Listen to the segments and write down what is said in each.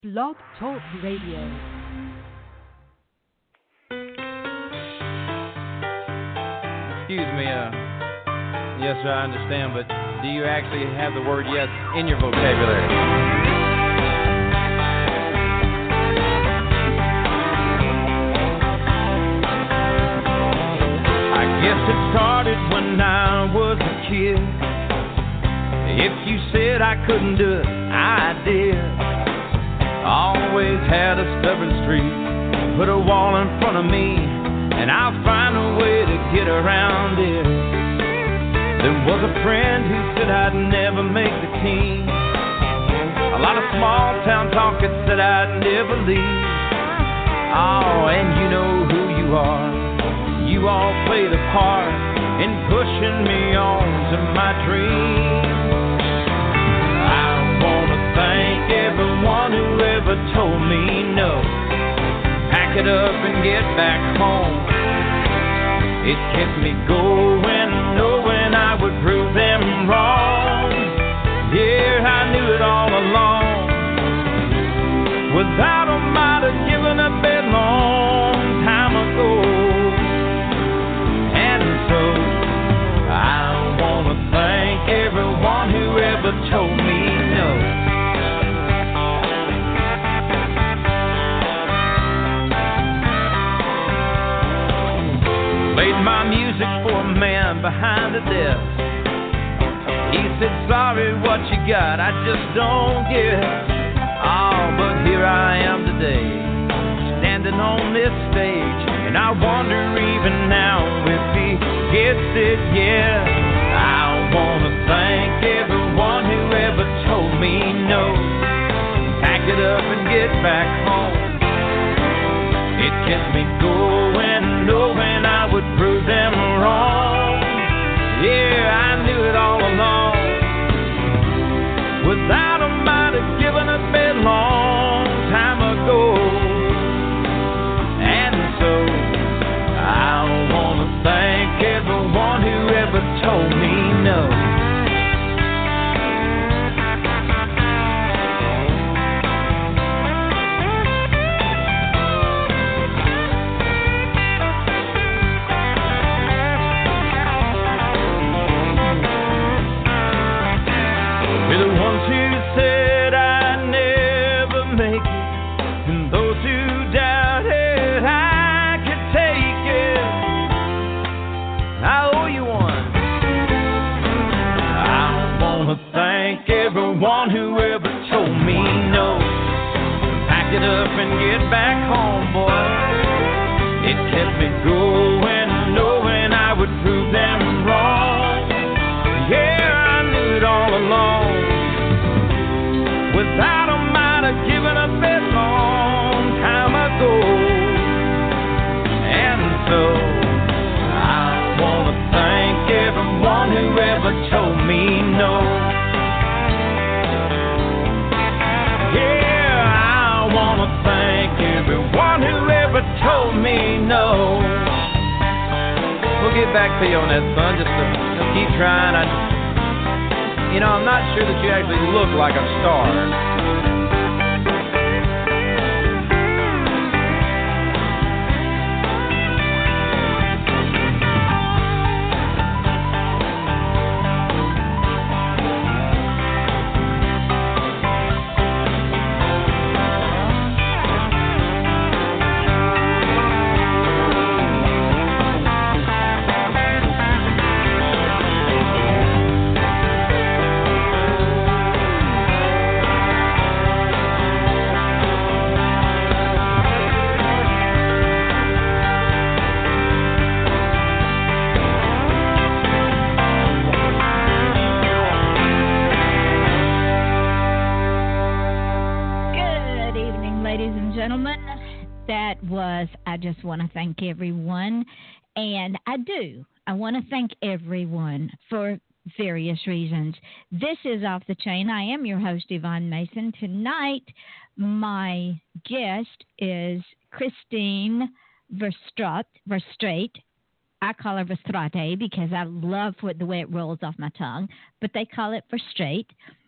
Blog Talk Radio. Excuse me, yes, sir, I understand, but do you actually have the word yes in your vocabulary? I guess it started when I was a kid. If you said I couldn't do it, I did. Always had a stubborn streak. Put a wall in front of me, and I'll find a way to get around it. There was a friend who said I'd never make the team. A lot of small town talk that said I'd never leave. Oh, and you know who you are. You all play the part in pushing me on to my dreams. I wanna thank everyone who ever told me no. Pack it up and get back home. It kept me going, knowing I would prove them wrong. Yeah, I knew it all along. Without them, I'd have given up a long time ago. And so, I wanna thank everyone who ever told me no. Played my music for a man behind the desk. He said, sorry, what you got, I just don't get it. Oh, but here I am today, standing on this stage, and I wonder even now if he gets it, yeah. I wanna thank everyone who ever told me no. Pack it up and get back home. It kept me going, knowing I would prove them wrong. Yeah, I knew it all along. Without them, I'd have given up a long time ago. And so, I wanna thank everyone who ever told me no. Everyone who ever told me no. Pack it up and get back home, boy. It kept me going, knowing I would prove them wrong. Yeah, I knew it all along. Without them, I'd have given up a long time ago. And so, I wanna thank everyone who ever told me no. Thank everyone who ever told me no. We'll get back to you on that, son. Just keep trying. I'm not sure that you actually look like a star. I just want to thank everyone, and I want to thank everyone for various reasons. This is Off the Chain. I am your host, Yvonne Mason. Tonight, my guest is Christine Verstraete. I call her Verstraete because I love the way it rolls off my tongue, but they call it Verstraete.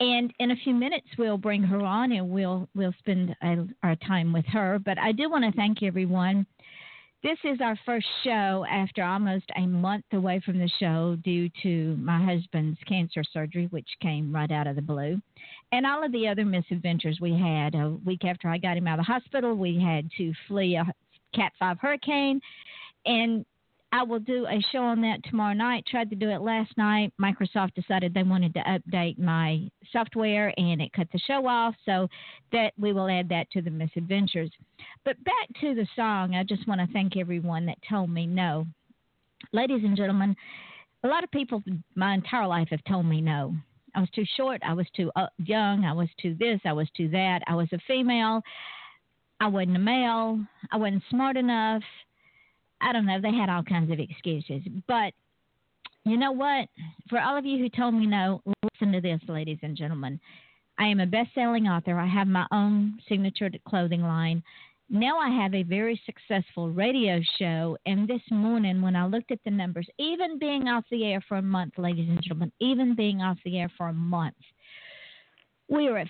And in a few minutes, we'll bring her on and we'll spend our time with her. But I do want to thank everyone. This is our first show after almost a month away from the show due to my husband's cancer surgery, which came right out of the blue. And all of the other misadventures we had. A week after I got him out of the hospital, we had to flee a Cat 5 hurricane. And I will do a show on that tomorrow night. Tried to do it last night. Microsoft decided they wanted to update my software, and it cut the show off, so that we will add that to the misadventures. But back to the song, I just want to thank everyone that told me no. Ladies and gentlemen, a lot of people my entire life have told me no. I was too short. I was too young. I was too this. I was too that. I was a female. I wasn't a male. I wasn't smart enough. I don't know. They had all kinds of excuses. But you know what? For all of you who told me no, listen to this, ladies and gentlemen. I am a best-selling author. I have my own signature clothing line. Now I have a very successful radio show. And this morning when I looked at the numbers, even being off the air for a month, ladies and gentlemen, even being off the air for a month, we are at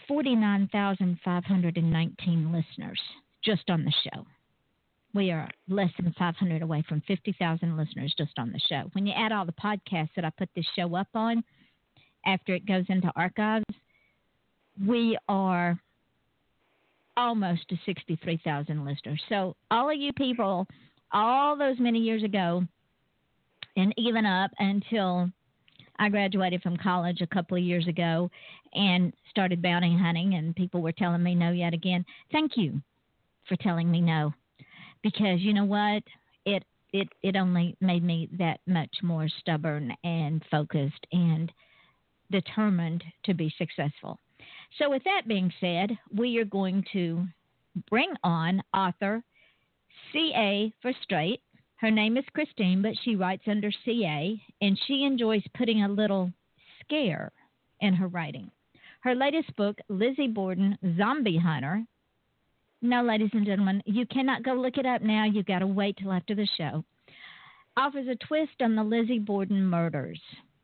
49,519 listeners just on the show. We are less than 500 away from 50,000 listeners just on the show. When you add all the podcasts that I put this show up on, after it goes into archives, we are almost to 63,000 listeners. So all of you people, all those many years ago, and even up until I graduated from college a couple of years ago and started bounty hunting, and people were telling me no yet again, thank you for telling me no. Because you know what? It only made me that much more stubborn and focused and determined to be successful. So with that being said, we are going to bring on author C.A. for Straight. Her name is Christine, but she writes under C.A., and she enjoys putting a little scare in her writing. Her latest book, Lizzie Borden, Zombie Hunter. No, ladies and gentlemen, you cannot go look it up now. You've got to wait till after the show. Offers a twist on the Lizzie Borden murders.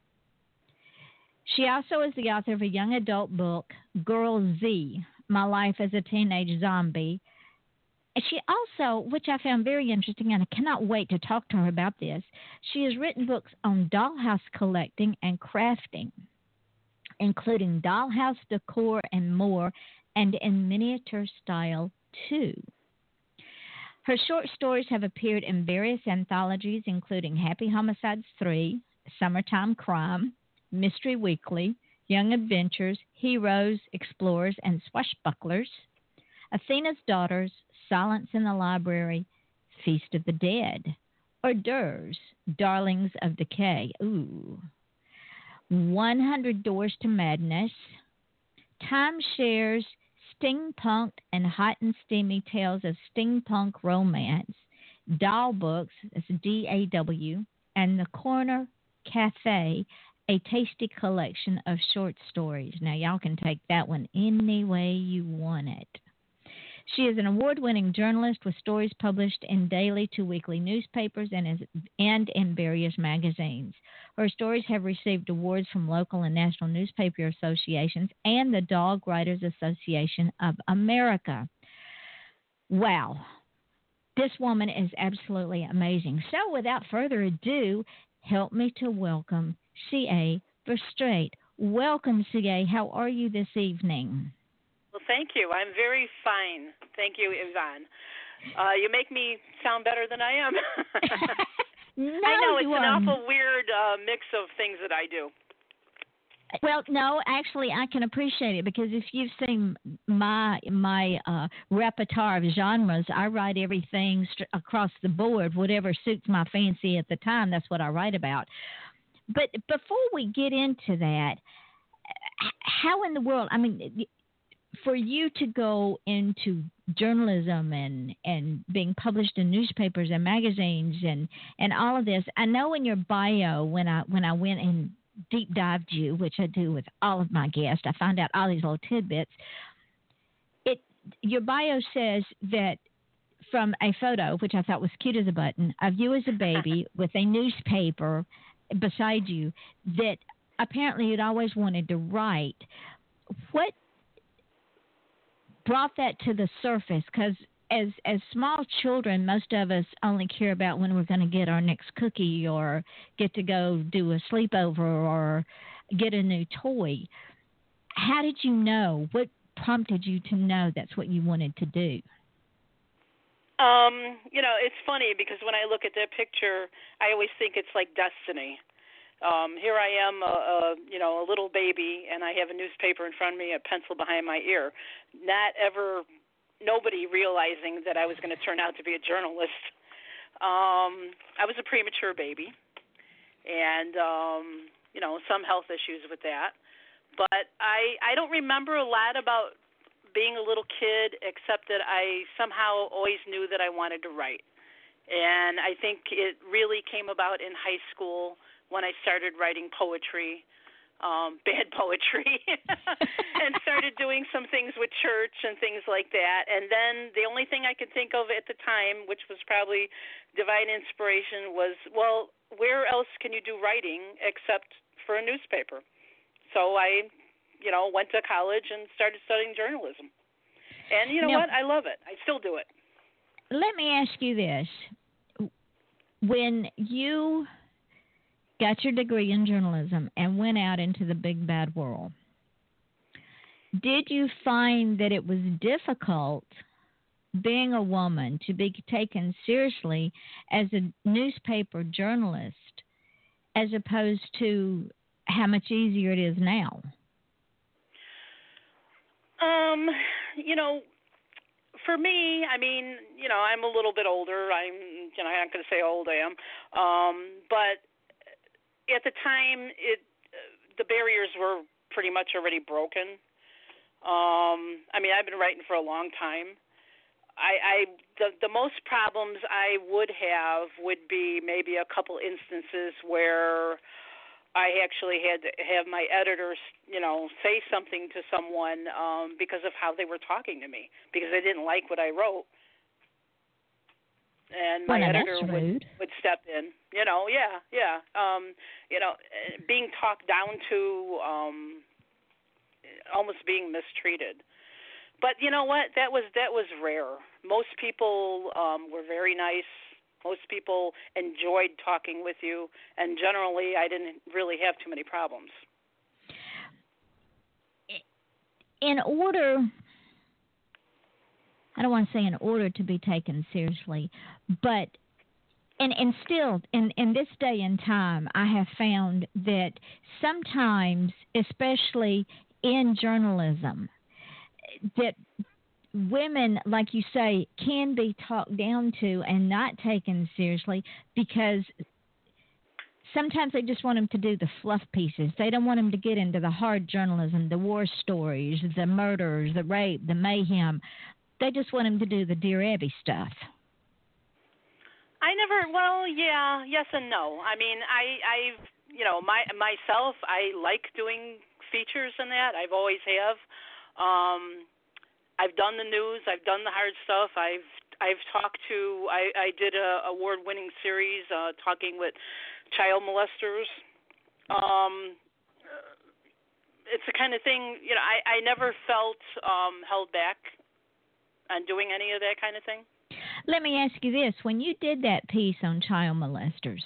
She also is the author of a young adult book, Girl Z, My Life as a Teenage Zombie. She also, which I found very interesting, and I cannot wait to talk to her about this, she has written books on dollhouse collecting and crafting, including dollhouse decor and more, and in miniature style too. Her short stories have appeared in various anthologies, including Happy Homicides 3, Summertime Crime, Mystery Weekly, Young Adventures, Heroes, Explorers, and Swashbucklers, Athena's Daughters, Silence in the Library, Feast of the Dead, Hors d'oeuvres, Darlings of Decay, 100 Doors to Madness, Timeshares, Steampunked and Hot and Steamy Tales of Steampunk Romance, Doll Books, that's DAW, and The Corner Cafe, a tasty collection of short stories. Now, y'all can take that one any way you want it. She is an award-winning journalist with stories published in daily to weekly newspapers and in various magazines. Her stories have received awards from local and national newspaper associations and the Dog Writers Association of America. Wow. This woman is absolutely amazing. So without further ado, help me to welcome C.A. for Straight. Welcome, C.A. How are you this evening? Well, thank you. I'm very fine. Thank you, Yvonne. You make me sound better than I am. No, I know, it's an awful weird mix of things that I do. Well, no, actually, I can appreciate it because if you've seen my repertoire of genres, I write everything across the board. Whatever suits my fancy at the time, that's what I write about. But before we get into that, how in the world, I mean, for you to go into journalism and being published in newspapers and magazines and all of this, I know in your bio when I went and deep dived you, which I do with all of my guests, I found out all these little tidbits. Your bio says that from a photo, which I thought was cute as a button, of you as a baby with a newspaper beside you, that apparently you'd always wanted to write. what brought that to the surface? Because as small children, most of us only care about when we're going to get our next cookie or get to go do a sleepover or get a new toy. How did you know? What prompted you to know that's what you wanted to do? It's funny because when I look at that picture, I always think it's like destiny. Here I am, a little baby, and I have a newspaper in front of me, a pencil behind my ear. Nobody realizing that I was going to turn out to be a journalist. I was a premature baby, and some health issues with that. But I don't remember a lot about being a little kid, except that I somehow always knew that I wanted to write. And I think it really came about in high school when I started writing poetry, bad poetry, and started doing some things with church and things like that. And then the only thing I could think of at the time, which was probably divine inspiration, was, well, where else can you do writing except for a newspaper? So I went to college and started studying journalism. And you know what? I love it. I still do it. Let me ask you this. When you got your degree in journalism and went out into the big bad world, did you find that it was difficult being a woman to be taken seriously as a newspaper journalist as opposed to how much easier it is now? For me, I'm a little bit older. I'm not going to say how old I am. But at the time, the barriers were pretty much already broken. I've been writing for a long time. The most problems I would have would be maybe a couple instances where I actually had to have my editors, say something to someone because of how they were talking to me, because they didn't like what I wrote. And my editor would step in, being talked down to, almost being mistreated. But you know what? That was rare. Most people were very nice. Most people enjoyed talking with you, and generally I didn't really have too many problems. In order, I don't want to say in order to be taken seriously, but and still in this day and time, I have found that sometimes, especially in journalism, that women, like you say, can be talked down to and not taken seriously because sometimes they just want them to do the fluff pieces. They don't want them to get into the hard journalism, the war stories, the murders, the rape, the mayhem. They just want them to do the Dear Abby stuff. Yes and no. Myself, I like doing features and that. I've always have. I've done the news. I've done the hard stuff. I've talked to. I did a award-winning series talking with child molesters. It's the kind of thing. I never felt held back on doing any of that kind of thing. Let me ask you this: when you did that piece on child molesters,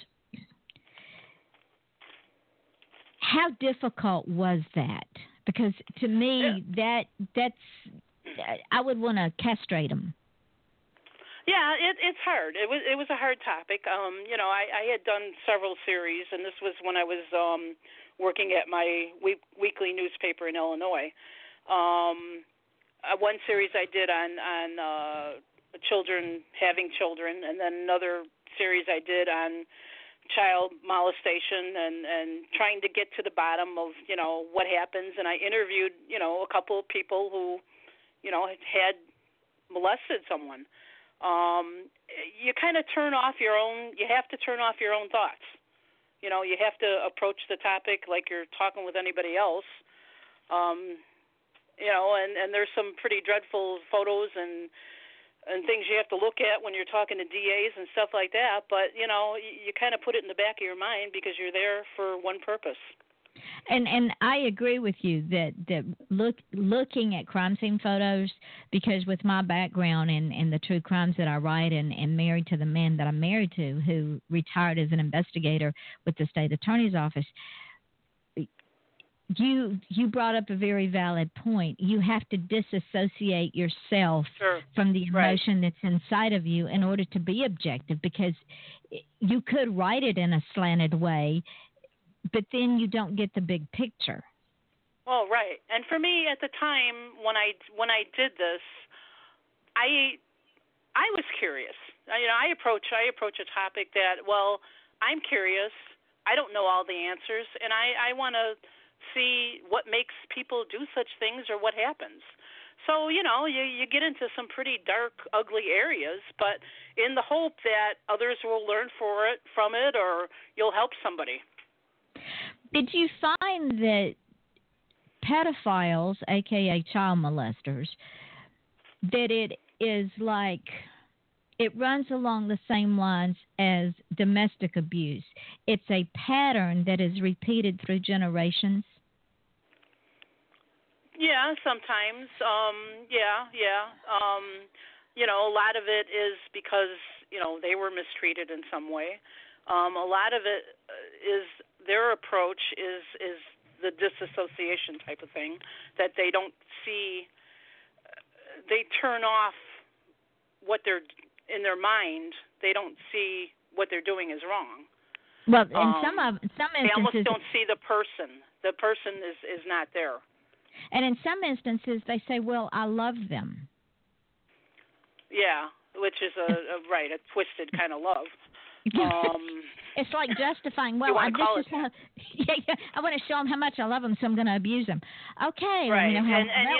how difficult was that? Because to me, that's I would want to castrate them. Yeah, it's hard. It was a hard topic. I had done several series, and this was when I was working at my weekly newspaper in Illinois. One series I did on children having children, and then another series I did on child molestation and trying to get to the bottom of what happens. And I interviewed a couple of people who had molested someone. You kind of turn off your own. You have to turn off your own thoughts. You have to approach the topic like you're talking with anybody else. And there's some pretty dreadful photos and things you have to look at when you're talking to DAs and stuff like that. But, you kind of put it in the back of your mind because you're there for one purpose. And I agree with you that looking at crime scene photos, because with my background in the true crimes that I write and married to the man that I'm married to, who retired as an investigator with the state attorney's office, you brought up a very valid point. You have to disassociate yourself from the emotion that's inside of you in order to be objective, because you could write it in a slanted way, but then you don't get the big picture. Well, right. And for me at the time when I did this, I was curious. I approach a topic that, well, I'm curious. I don't know all the answers, and I want to see what makes people do such things or what happens. So, you get into some pretty dark, ugly areas, but in the hope that others will learn from it, or you'll help somebody. Did you find that pedophiles, a.k.a. child molesters, that it is like it runs along the same lines as domestic abuse? It's a pattern that is repeated through generations? Yeah, sometimes. A lot of it is because, they were mistreated in some way. A lot of it is their approach is the disassociation type of thing, that they don't see, they turn off what they're, in their mind, they don't see what they're doing is wrong. Well, in some instances, they almost don't see the person. The person is not there. And in some instances, they say, well, I love them. Yeah, which is a twisted kind of love. It's like justifying. Well, I want to show them how much I love them, so I'm going to abuse them. Okay, right? It's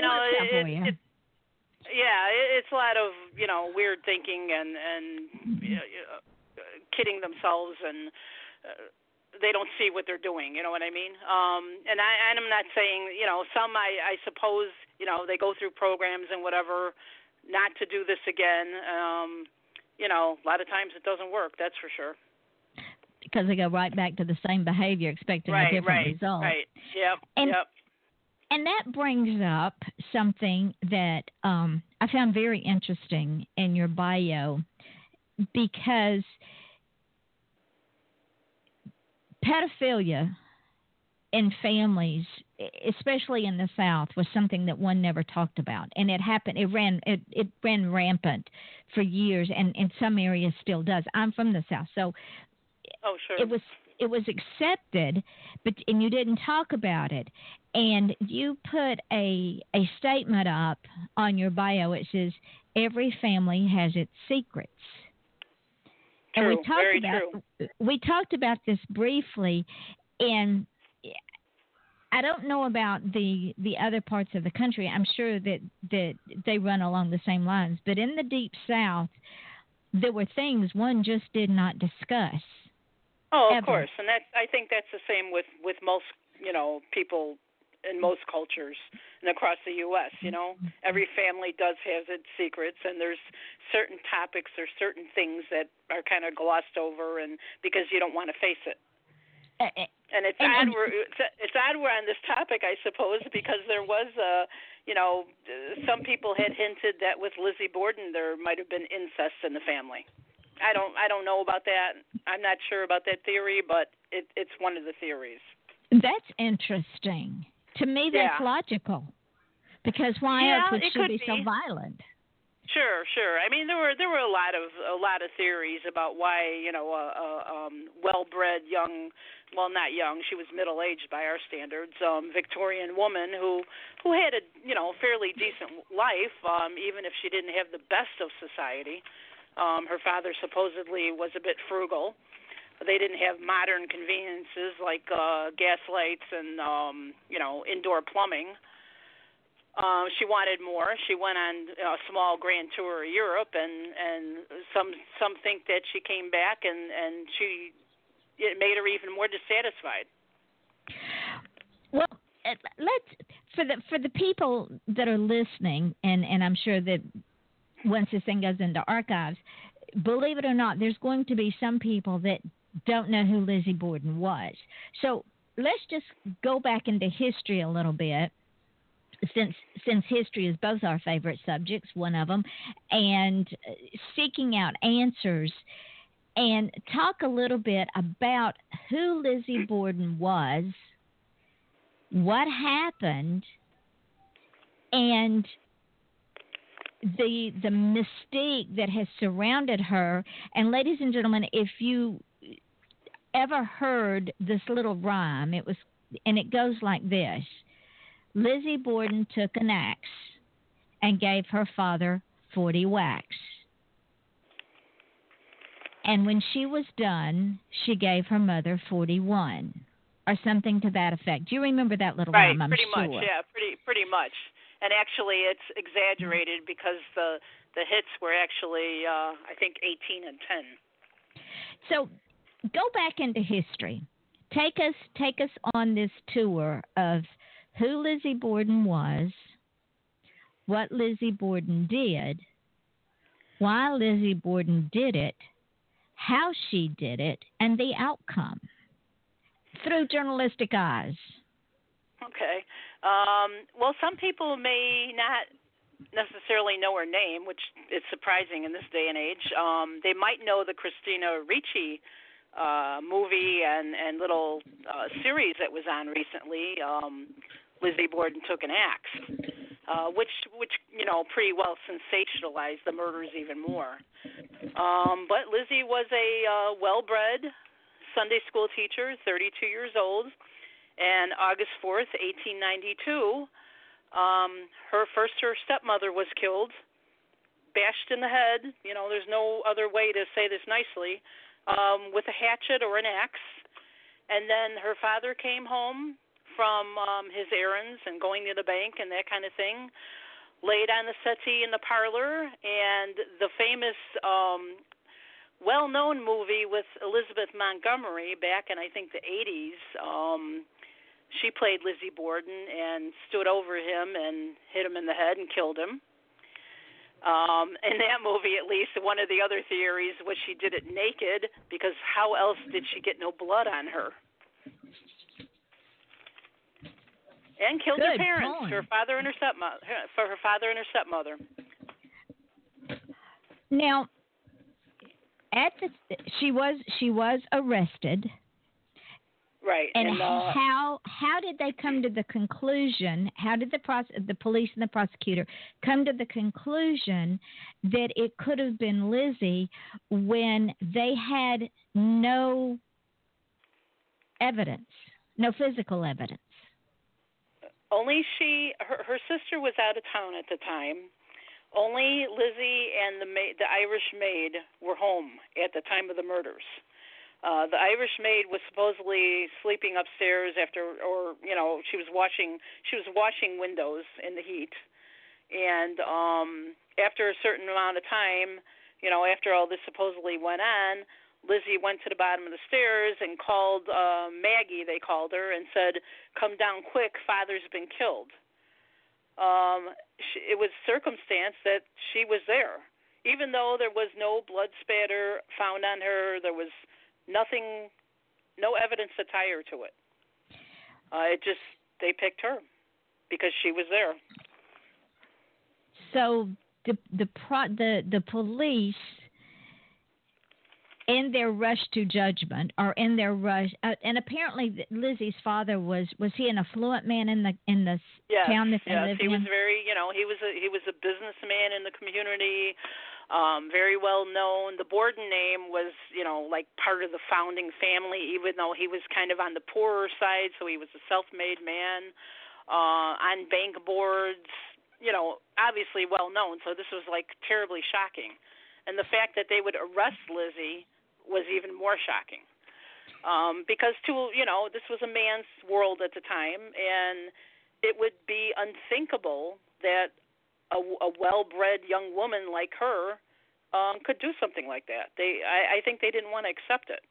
a lot of weird thinking and kidding themselves, and they don't see what they're doing. You know what I mean? And I'm not saying some I suppose they go through programs and whatever not to do this again. A lot of times it doesn't work, that's for sure. Because they go right back to the same behavior, expecting a different result. Right, yep. And that brings up something that I found very interesting in your bio, because pedophilia in families, especially in the South, was something that one never talked about, and it happened. It ran rampant for years, and in some areas still does. I'm from the South, so sure. It was accepted, and you didn't talk about it. And you put a statement up on your bio. It says every family has its secrets. True, and we talked about this briefly, and I don't know about the other parts of the country. I'm sure that they run along the same lines. But in the Deep South, there were things one just did not discuss. Oh, of ever. Course. And I think that's the same with most, people in most cultures and across the U.S., Every family does have its secrets, and there's certain topics or certain things that are kind of glossed over, and because you don't want to face it. And it's odd we're on this topic, I suppose, because there was some people had hinted that with Lizzie Borden there might have been incest in the family. I don't know about that. I'm not sure about that theory, but it's one of the theories. That's interesting. To me, that's logical, because why else would she be so violent? Sure. I mean, there were a lot of theories about why well-bred young, well, not young, she was middle-aged by our standards, Victorian woman who had a fairly decent life, even if she didn't have the best of society. Her father supposedly was a bit frugal. They didn't have modern conveniences like gas lights and indoor plumbing. She wanted more. She went on a small grand tour of Europe, and some think that she came back and it made her even more dissatisfied. Well, for the people that are listening, and I'm sure that once this thing goes into archives, believe it or not, there's going to be some people that don't know who Lizzie Borden was. So let's just go back into history a little bit, since history is both our favorite subjects, one of them, and seeking out answers, and talk a little bit about who Lizzie Borden was, what happened, and the mystique that has surrounded her. And ladies and gentlemen, if you ever heard this little rhyme, it goes like this: Lizzie Borden took an axe and gave her father 40 whacks. And when she was done, she gave her mother 41, or something to that effect. Do you remember that little rhyme? I'm pretty sure. much, yeah, pretty much. And actually, it's exaggerated because the hits were actually, I think, 18 and 10. So go back into history. Take us on this tour of who Lizzie Borden was, what Lizzie Borden did, why Lizzie Borden did it, how she did it, and the outcome through journalistic eyes. Okay. Well, some people may not necessarily know her name, which is surprising in this day and age. They might know the Christina Ricci movie and little series that was on recently. Lizzie Borden Took an Axe, which pretty well sensationalized the murders even more. But Lizzie was a well-bred Sunday school teacher, 32 years old, and August 4th, 1892, her stepmother was killed, bashed in the head. There's no other way to say this nicely, with a hatchet or an axe. And then her father came home from his errands and going to the bank and that kind of thing, laid on the settee in the parlor, and the famous well-known movie with Elizabeth Montgomery back in, I think, the 80s, she played Lizzie Borden and stood over him and hit him in the head and killed him. In that movie, at least, one of the other theories was she did it naked, because how else did she get no blood on her? And killed her parents, her father and her stepmother. Now, she was arrested. Right. And how did they come to the conclusion? How did the police and the prosecutor come to the conclusion that it could have been Lizzie when they had no evidence, no physical evidence? Only her sister was out of town at the time. Only Lizzie and the Irish maid were home at the time of the murders. The Irish maid was supposedly sleeping upstairs she was washing windows in the heat. And after a certain amount of time, after all this supposedly went on, Lizzie went to the bottom of the stairs and called Maggie, they called her, and said, "Come down quick, Father's been killed." It was circumstance that she was there. Even though there was no blood spatter found on her, there was nothing, no evidence to tie her to it. They picked her because she was there. So the police, in their rush to judgment, or in their rush, and apparently Lizzie's father was he an affluent man in the town that they lived in? Yes, he was very, he was a businessman in the community, very well known. The Borden name was, like part of the founding family, even though he was kind of on the poorer side, so he was a self-made man, on bank boards, obviously well known. So this was like terribly shocking. And the fact that they would arrest Lizzie was even more shocking, because this was a man's world at the time, and it would be unthinkable that a well-bred young woman like her could do something like that. I think they didn't want to accept it.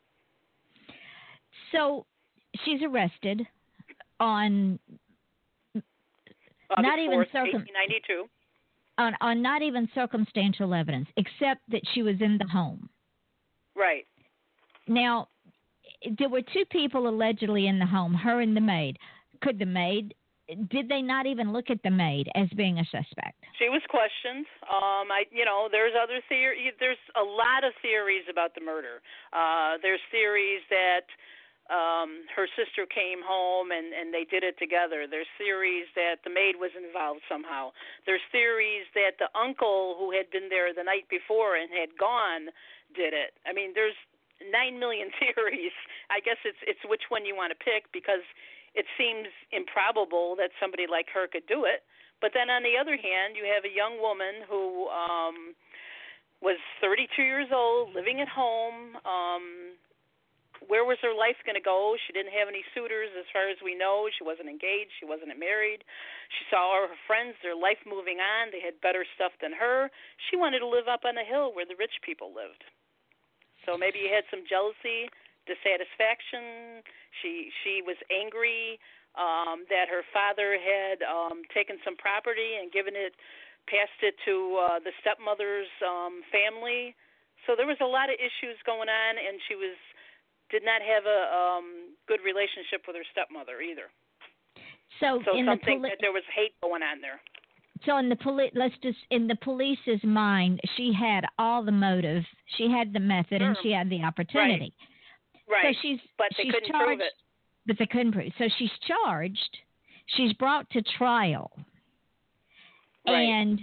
So she's arrested on August not even 1892. On not even circumstantial evidence, except that she was in the home. Right. Now, there were two people allegedly in the home, her and the maid. Did they not even look at the maid as being a suspect? She was questioned. There's other theories. There's a lot of theories about the murder. There's theories that her sister came home and they did it together. There's theories that the maid was involved somehow. There's theories that the uncle who had been there the night before and had gone did it. I mean, there's 9 million theories. I guess it's which one you want to pick, because it seems improbable that somebody like her could do it. But then on the other hand, you have a young woman who was 32 years old, living at home. Where was her life going to go? She didn't have any suitors as far as we know. She wasn't engaged. She wasn't married. She saw all her friends, their life moving on. They had better stuff than her. She wanted to live up on a hill where the rich people lived. So maybe you had some jealousy, dissatisfaction. She was angry that her father had taken some property and passed it to the stepmother's family. So there was a lot of issues going on, and she did not have a good relationship with her stepmother either. So that there was hate going on there. So in the police's mind, she had all the motive, she had the method, and she had the opportunity. Right. So but they couldn't prove it. But they couldn't prove it. So she's charged. She's brought to trial. Right. And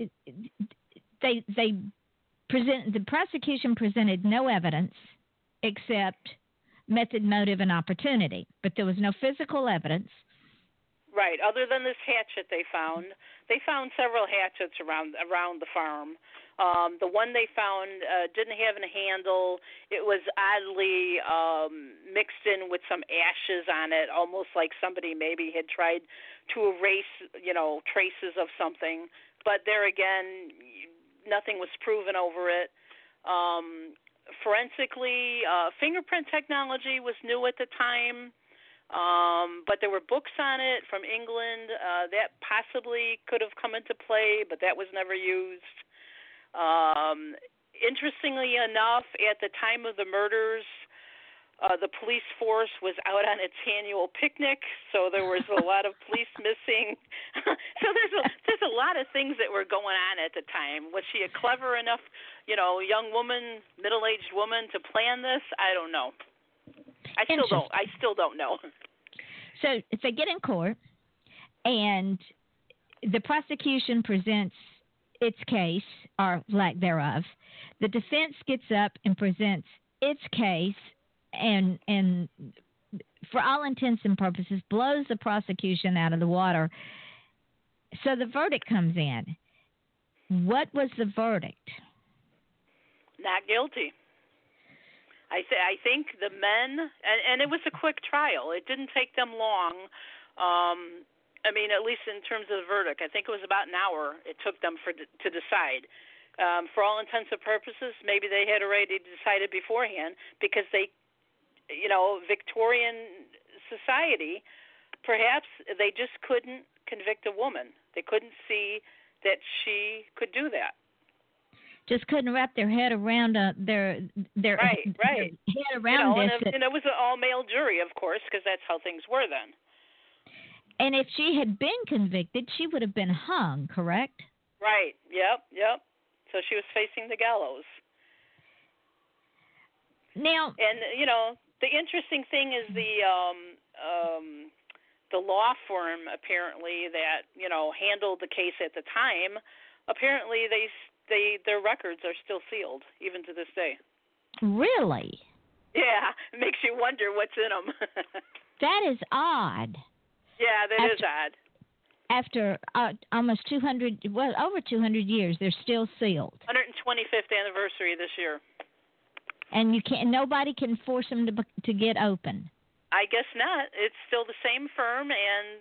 the prosecution presented no evidence except method, motive, and opportunity. But there was no physical evidence. Right. Other than this hatchet they found several hatchets around the farm. The one they found didn't have a handle. It was oddly mixed in with some ashes on it, almost like somebody maybe had tried to erase, traces of something. But there again, nothing was proven over it. Forensically, fingerprint technology was new at the time. But there were books on it from England that possibly could have come into play, but that was never used. Interestingly enough, at the time of the murders, the police force was out on its annual picnic, so there was a lot of police missing. So there's a lot of things that were going on at the time. Was she a clever enough, young woman, middle-aged woman to plan this? I don't know. I still don't know. So if they get in court and the prosecution presents its case, or lack thereof, the defense gets up and presents its case and for all intents and purposes blows the prosecution out of the water. So the verdict comes in. What was the verdict? Not guilty. I think the men, and it was a quick trial. It didn't take them long. At least in terms of the verdict, I think it was about an hour it took them to decide. For all intents and purposes, maybe they had already decided beforehand because Victorian society, perhaps they just couldn't convict a woman. They couldn't see that she could do that. Just couldn't wrap their head around their right. head around this. And it was an all-male jury, of course, because that's how things were then. And if she had been convicted, she would have been hung, correct? Right. Yep. So she was facing the gallows. Now, and the interesting thing is the law firm apparently that handled the case at the time. Apparently, their records are still sealed even to this day. Really? Yeah, it makes you wonder what's in them. That is odd. Yeah, that is odd. After almost over 200 years, they're still sealed. 125th anniversary this year. And nobody can force them to get open. I guess not. It's still the same firm, and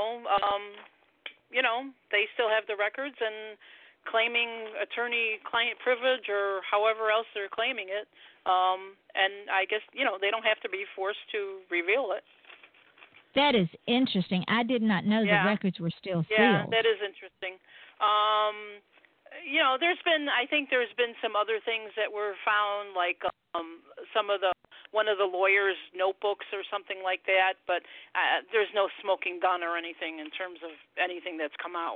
they still have the records and claiming attorney-client privilege or however else they're claiming it. And I guess, they don't have to be forced to reveal it. That is interesting. I did not know the records were still sealed. Yeah, that is interesting. I think there's been some other things that were found, like one of the lawyer's notebooks or something like that, but there's no smoking gun or anything in terms of anything that's come out,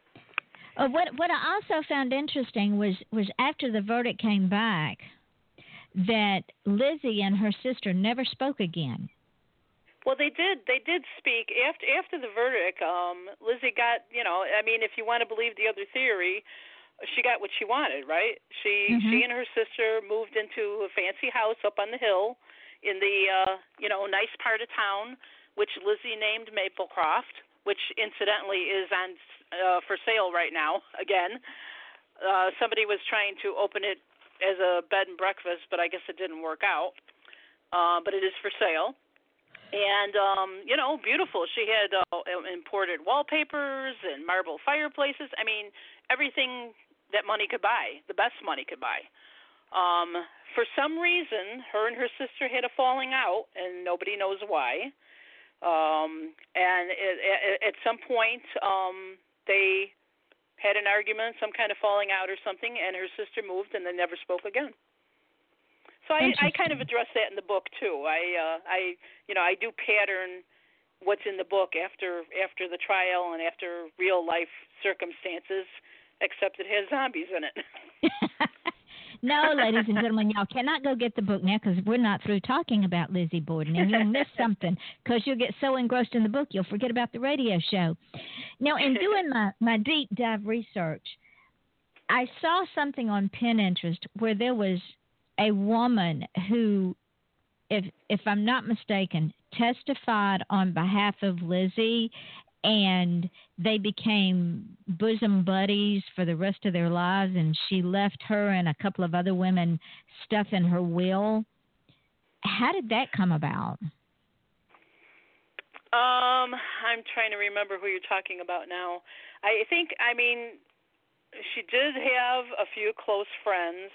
What I also found interesting was after the verdict came back that Lizzie and her sister never spoke again. Well, they did speak after the verdict. Lizzie got, if you want to believe the other theory, she got what she wanted, right? She and her sister moved into a fancy house up on the hill in the nice part of town, which Lizzie named Maplecroft, which incidentally is on for sale right now. Again, somebody was trying to open it as a bed and breakfast, but I guess it didn't work out. But it is for sale. And, beautiful. She had imported wallpapers and marble fireplaces. I mean, everything that money could buy, the best money could buy. For some reason, her and her sister had a falling out, and nobody knows why. And at some point, they had an argument, some kind of falling out or something, and her sister moved, and they never spoke again. So I kind of address that in the book too. I do pattern what's in the book after the trial and after real life circumstances, except it has zombies in it. No, ladies and gentlemen, y'all cannot go get the book now because we're not through talking about Lizzie Borden, and you'll miss something because you'll get so engrossed in the book you'll forget about the radio show. Now, in doing my deep dive research, I saw something on Pinterest where there was a woman who, if I'm not mistaken, testified on behalf of Lizzie, and they became bosom buddies for the rest of their lives, and she left her and a couple of other women stuff in her will. How did that come about? I'm trying to remember who you're talking about now. I think, she did have a few close friends.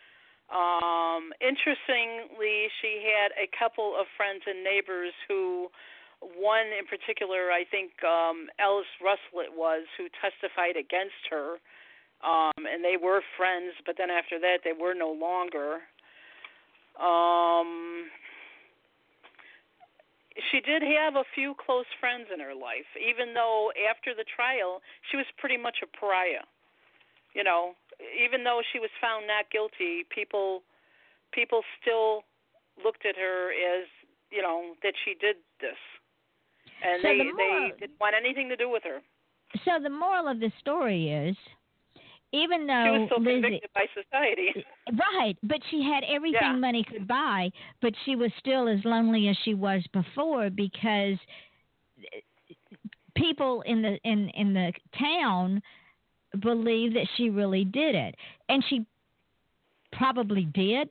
Interestingly, she had a couple of friends and neighbors who, one in particular, I think Ellis Russell was, who testified against her, and they were friends, but then after that they were no longer. She did have a few close friends in her life, even though after the trial she was pretty much a pariah. Even though she was found not guilty, people still looked at her as, that she did this. And so they didn't want anything to do with her. So the moral of the story is, even though she was still Lizzie, convicted by society. Right, but she had everything money could buy, but she was still as lonely as she was before because people in the town believe that she really did it, and she probably did.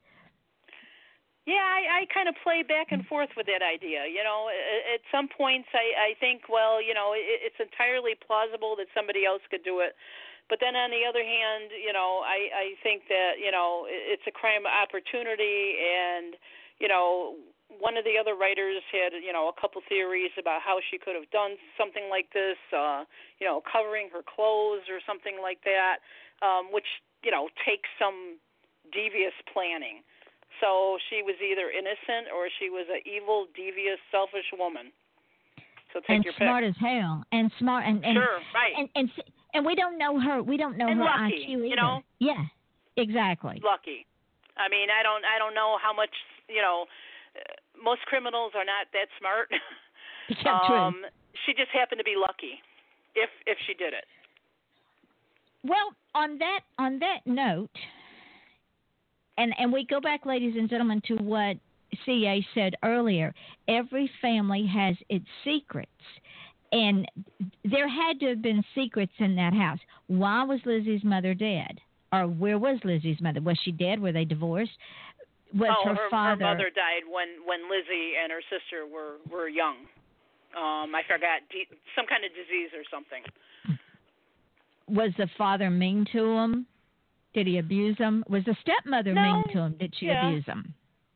Yeah, I kind of play back and forth with that idea. At some points I think, it's entirely plausible that somebody else could do it. But then on the other hand, I think that, it's a crime of opportunity, and, one of the other writers had, a couple theories about how she could have done something like this, covering her clothes or something like that, which, takes some devious planning. So she was either innocent or she was an evil, devious, selfish woman. So take your pick. And smart as hell. And smart and sure, right. And we don't know her. We don't know and her lucky, IQ either. Yeah, exactly. Lucky. I don't know how much. Most criminals are not that smart. Yeah, true. She just happened to be lucky, if she did it. Well, on that note. And we go back, ladies and gentlemen, to what C.A. said earlier. Every family has its secrets. And there had to have been secrets in that house. Why was Lizzie's mother dead? Or where was Lizzie's mother? Was she dead? Were they divorced? Was her father... Her mother died when Lizzie and her sister were young. I forgot, some kind of disease or something. Was the father mean to him? Did he abuse him? Was the stepmother mean to him? Did she abuse him?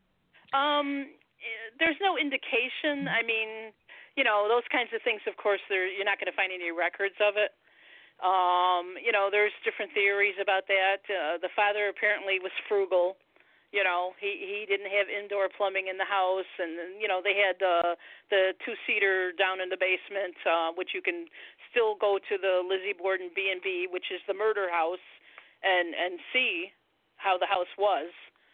There's no indication. Those kinds of things, of course, you're not going to find any records of it. There's different theories about that. The father apparently was frugal. He didn't have indoor plumbing in the house, and they had the two-seater down in the basement, which you can still go to the Lizzie Borden B&B, which is the murder house, and see how the house was.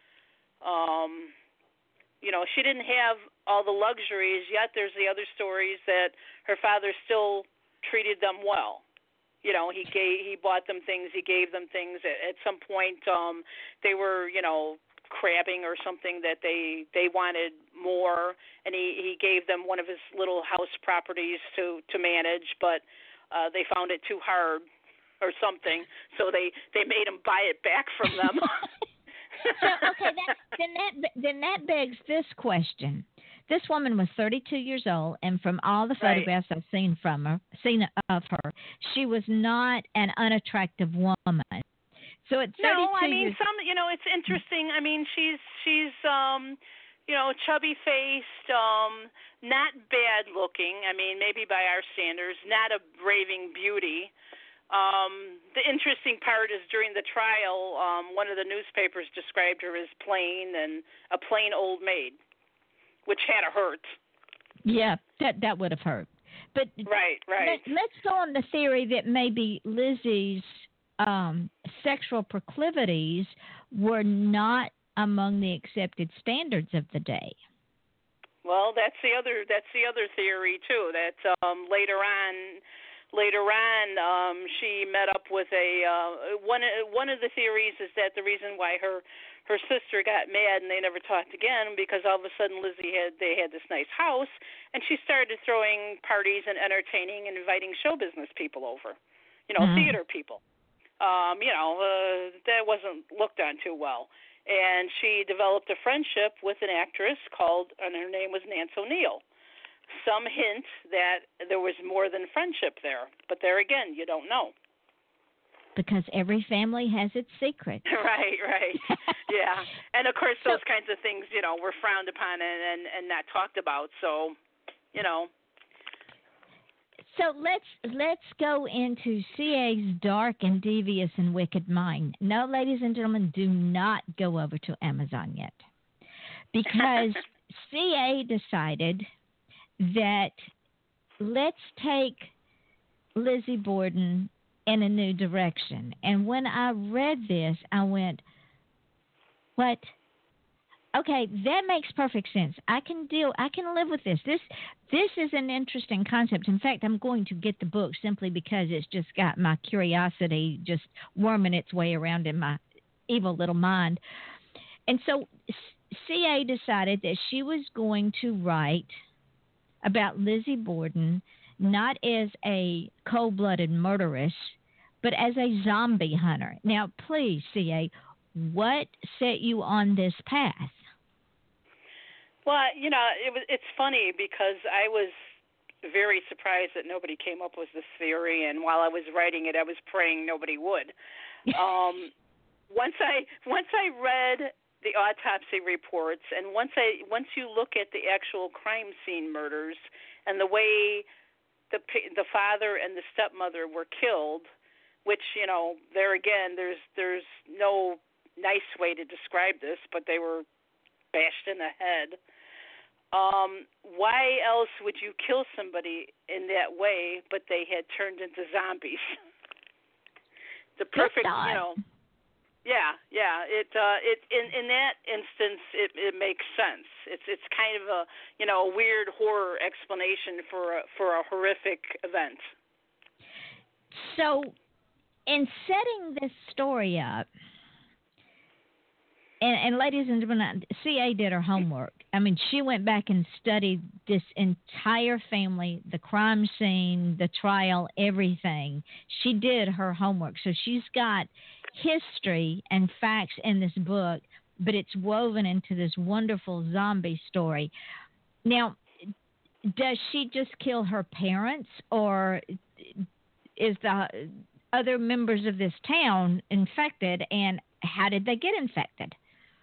She didn't have all the luxuries, yet there's the other stories that her father still treated them well. He bought them things, he gave them things. At some point, they were, crabbing or something that they wanted more, and he gave them one of his little house properties to manage, but they found it too hard or something, so they made him buy it back from them. So, okay, then that begs this question. This woman was 32 years old, and from all the photographs I've seen of her, she was not an unattractive woman. So at 32 years, it's interesting. I mean, she's chubby faced, not bad looking. I mean, maybe by our standards, not a raving beauty. The interesting part is during the trial, one of the newspapers described her as plain and a plain old maid, which had to hurt. Yeah, that would have hurt. But right. Let's go on the theory that maybe Lizzie's sexual proclivities were not among the accepted standards of the day. Well, that's the other theory too. That later on, she met up with one of the theories is that the reason why her sister got mad and they never talked again because all of a sudden they had this nice house and she started throwing parties and entertaining and inviting show business people over, theater people. That wasn't looked on too well. And she developed a friendship with an actress and her name was Nance O'Neill. Some hint that there was more than friendship there, but there again, you don't know. Because every family has its secret. Right. Yeah. And of course, those kinds of things, were frowned upon and not talked about. So, So let's go into CA's dark and devious and wicked mind. No, ladies and gentlemen, do not go over to Amazon yet. Because CA decided that let's take Lizzie Borden in a new direction. And when I read this, I went, what? Okay, that makes perfect sense. I can live with this. This is an interesting concept. In fact, I'm going to get the book simply because it's just got my curiosity just worming its way around in my evil little mind. And so CA decided that she was going to write about Lizzie Borden not as a cold-blooded murderess, but as a zombie hunter. Now, please, CA, what set you on this path? Well, it's funny because I was very surprised that nobody came up with this theory, and while I was writing it, I was praying nobody would. Once I read the autopsy reports, and once you look at the actual crime scene murders and the way the father and the stepmother were killed, which there again, there's no nice way to describe this, but they were bashed in the head. Why else would you kill somebody in that way, but they had turned into zombies? The perfect, Yeah. It in that instance, it makes sense. It's kind of a weird horror explanation for a horrific event. So, in setting this story up, and ladies and gentlemen, CA did her homework. I mean, she went back and studied this entire family, the crime scene, the trial, everything. She did her homework. So she's got history and facts in this book, but it's woven into this wonderful zombie story. Now, does she just kill her parents, or is the other members of this town infected, and how did they get infected?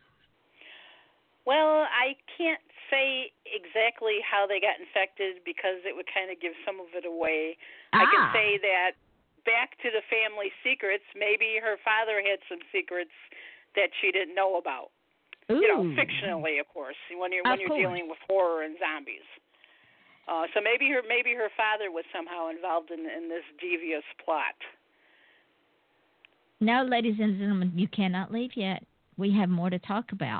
Well, I can't say exactly how they got infected because it would kind of give some of it away. I can say that back to the family secrets. Maybe her father had some secrets that she didn't know about. Ooh. You know, fictionally, of course, when you're dealing with horror and zombies. So maybe her father was somehow involved in this devious plot. No, ladies and gentlemen, you cannot leave yet. We have more to talk about.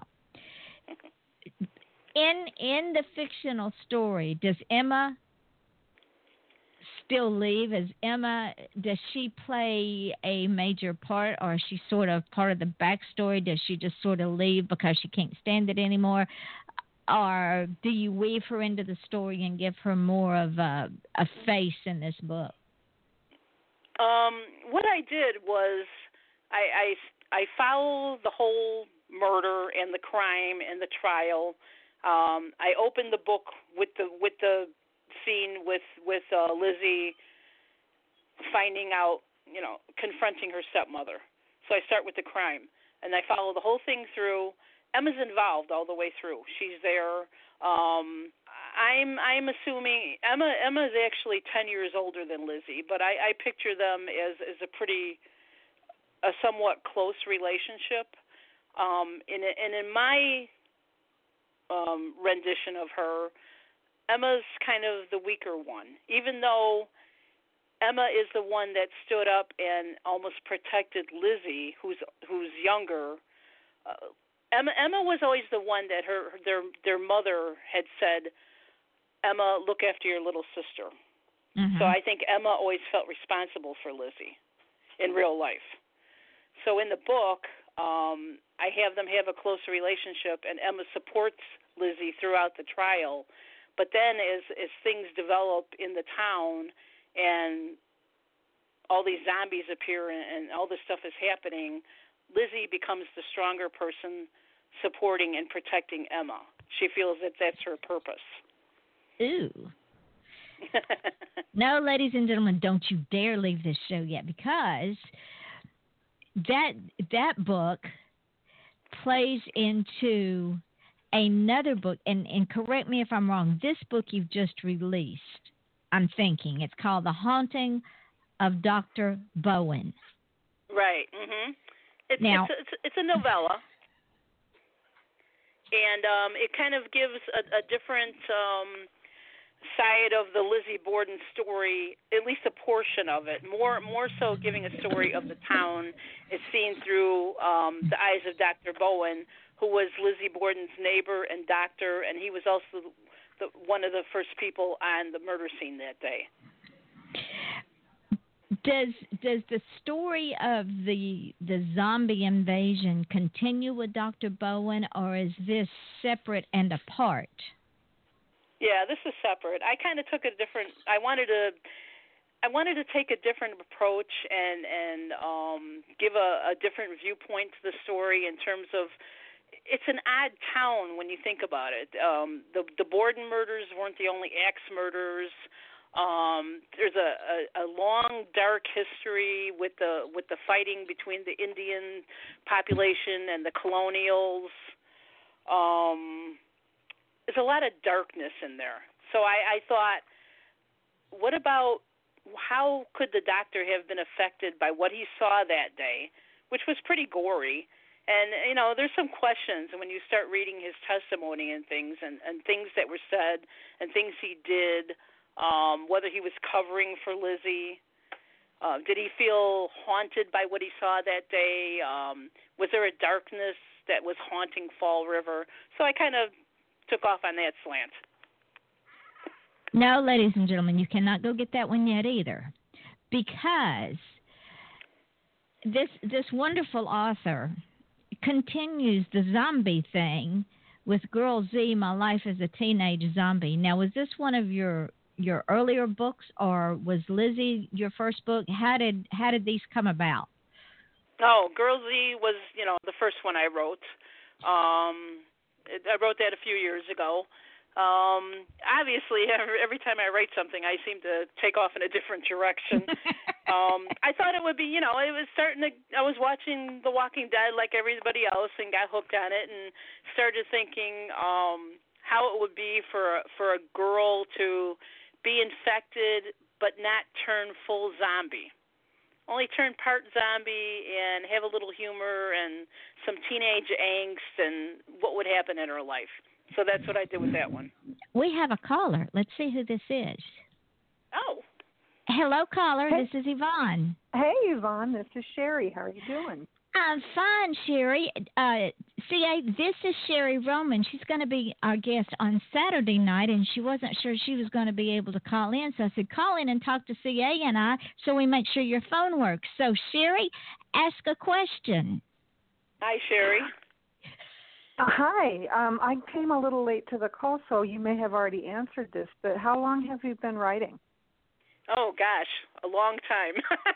In the fictional story, does Emma still leave? Does she play a major part, or is she sort of part of the backstory? Does she just sort of leave because she can't stand it anymore? Or do you weave her into the story and give her more of a face in this book? What I did was I followed the whole murder and the crime and the trial. I opened the book with the scene with Lizzie finding out, confronting her stepmother. So I start with the crime, and I follow the whole thing through. Emma's involved all the way through. She's there. I'm assuming Emma is actually 10 years older than Lizzie, but I picture them as a somewhat close relationship. In my rendition of her, Emma's kind of the weaker one, even though Emma is the one that stood up and almost protected Lizzie, who's younger. Emma was always the one that their mother had said, Emma, look after your little sister. Mm-hmm. So I think Emma always felt responsible for Lizzie in real life. So in the book, I have them have a closer relationship, and Emma supports Lizzie throughout the trial. But then as things develop in the town and all these zombies appear and all this stuff is happening, Lizzie becomes the stronger person supporting and protecting Emma. She feels that that's her purpose. Ooh. No, ladies and gentlemen, don't you dare leave this show yet, because that book plays into another book, and correct me if I'm wrong, this book you've just released, I'm thinking, it's called The Haunting of Dr. Bowen. Right. Mm-hmm. It's a novella, and it kind of gives a different side of the Lizzie Borden story, at least a portion of it, more so giving a story of the town is seen through the eyes of Dr. Bowen, who was Lizzie Borden's neighbor and doctor, and he was also one of the first people on the murder scene that day. Does the story of the zombie invasion continue with Dr. Bowen, or is this separate and apart? Yeah, this is separate. I kind of took a different. I wanted to take a different approach and give a different viewpoint to the story in terms of. It's an odd town when you think about it. The Borden murders weren't the only axe murders. There's a long, dark history with the fighting between the Indian population and the colonials. There's a lot of darkness in there. So I thought, what about how could the doctor have been affected by what he saw that day, which was pretty gory? And, there's some questions when you start reading his testimony and things that were said and things he did, whether he was covering for Lizzie. Did he feel haunted by what he saw that day? Was there a darkness that was haunting Fall River? So I kind of took off on that slant. No, ladies and gentlemen, you cannot go get that one yet either, because this wonderful author continues the zombie thing with Girl Z, My Life as a Teenage Zombie. Now, was this one of your earlier books, or was Lizzie your first book? How did these come about? Oh, Girl Z was, the first one I wrote. I wrote that a few years ago. Obviously, every time I write something, I seem to take off in a different direction. I thought it would be, it was I was watching The Walking Dead like everybody else and got hooked on it and started thinking how it would be for a girl to be infected but not turn full zombie. only turn part zombie and have a little humor and some teenage angst and what would happen in her life. So that's what I did with that one. We have a caller. Let's see who this is. Oh. Hello, caller. Hey. This is Yvonne. Hey, Yvonne. This is Sherry. How are you doing? I'm fine, Sherry. CA, this is Sherry Roman. She's going to be our guest on Saturday night, and she wasn't sure she was going to be able to call in. So I said, call in and talk to CA and I so we make sure your phone works. So, Sherry, ask a question. Hi, Sherry. Hi. I came a little late to the call, so you may have already answered this, but how long have you been writing? Oh, gosh, a long time.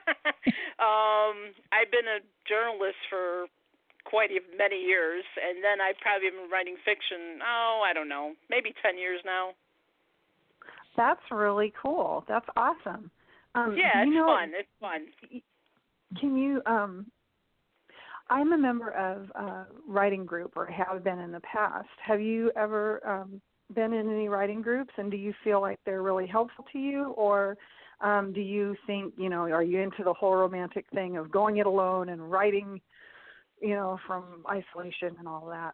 I've been a journalist for quite many years, and then I've probably been writing fiction, I don't know, maybe 10 years now. That's really cool. That's awesome. Yeah, it's fun. It's fun. Can you I'm a member of a writing group, or have been in the past. Have you ever been in any writing groups, and do you feel like they're really helpful to you, or do you think, are you into the whole romantic thing of going it alone and writing, from isolation and all that?